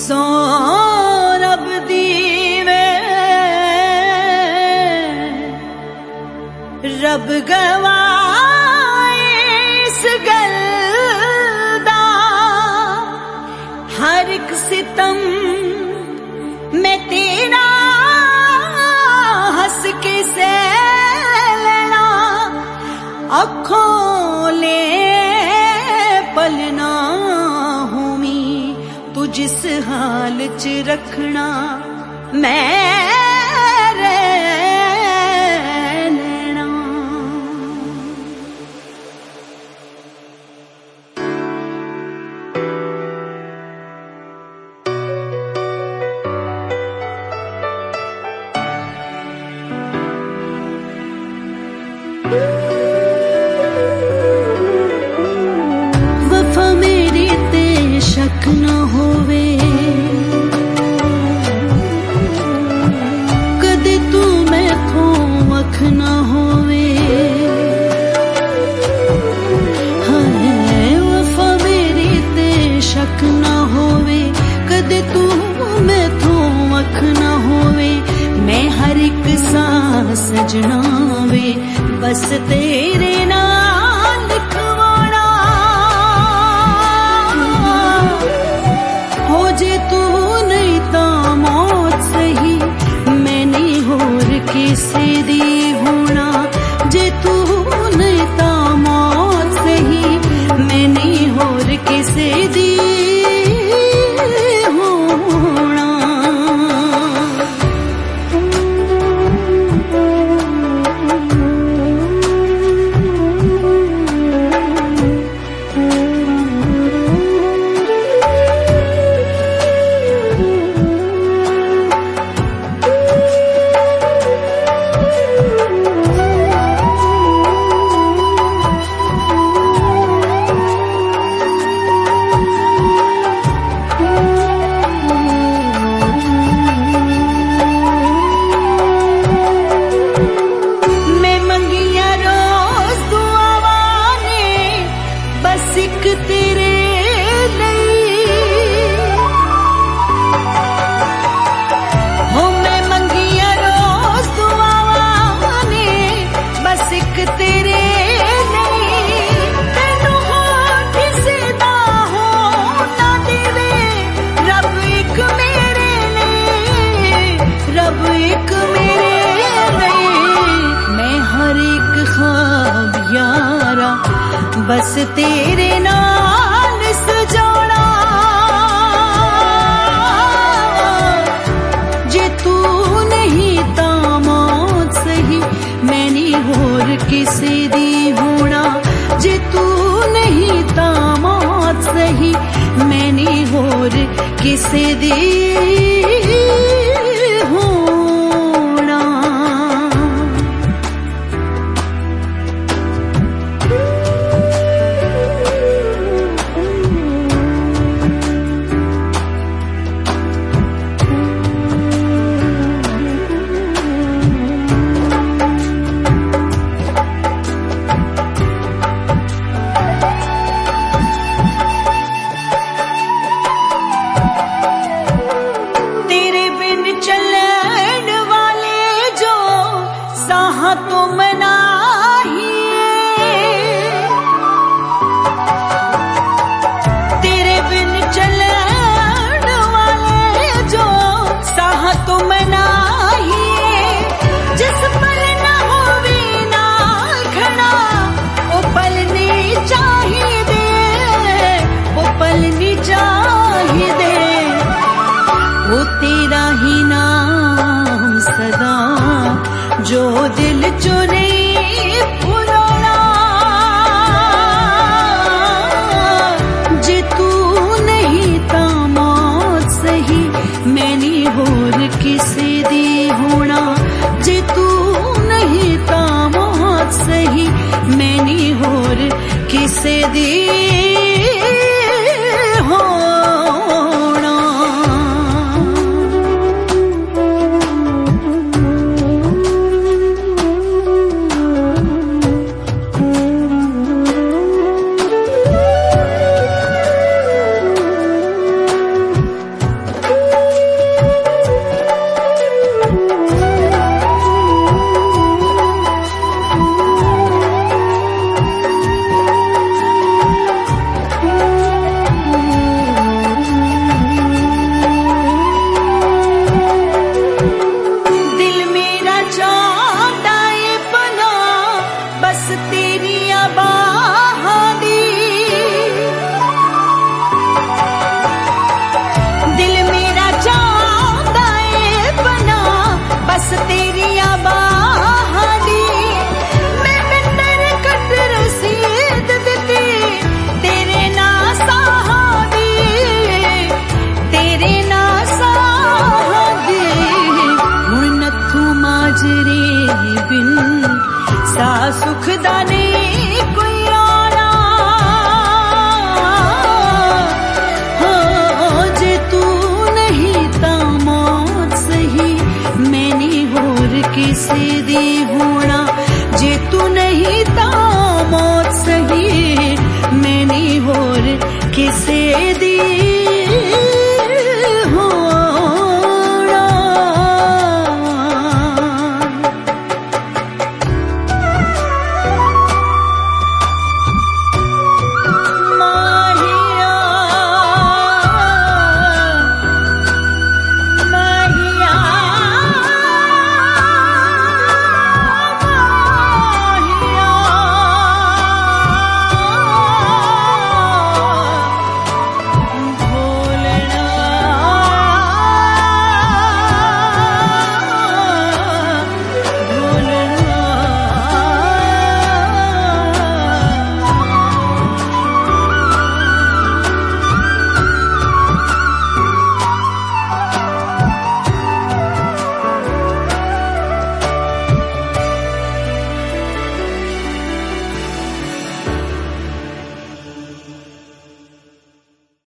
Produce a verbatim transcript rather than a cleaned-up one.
सो रब दीवे रब गवाए इस गल दा हर एक सितम मैं तेरा हंस के सैलना अखों ले पलना होमी तू जिस हाल च रखना मैं रहना। वफा मेरी ते शक न होवे कदे तू मैथों अख न होवे। हाय वफा मेरी ते शक न होवे कदे तू मैथों अख न होवे। मैं हर एक सांस सजना वे बस तेरे नाल लिखवाना हो जे तू नहीं ता मौत सही मैं नहीं होर किसे दी होना। जे तू नहीं ता मौत सही मैं नहीं होर किसे दी होना। बस तेरे नाल सजाना जे तू नहीं ता मौत सही मैं नहीं होर किसे दी होना। जे तू नहीं ता मौत सही मैं नहीं होर किसे दी होना। जो दिल चुने पुराना जे तू नहीं ता मौत सही मैं नहीं होर किसे दी होना। जे तू नहीं ता मौत सही मैं नहीं होर किसे दी होना। तेरिया बाहां दी दिल मेरा चाहता है बना बस तेरिया बाहां दी मैं बिंदर कट रसीद दिती तेरे ना साहां दी तेरे ना साहां दी हुण नथू माजरे बिन सा सुख दा नहीं कोई आना हो जे तू नहीं ता मौत सही मैंने होर किसे दी होना जे तू नहीं ता मौत सही मैंने होर किसे दी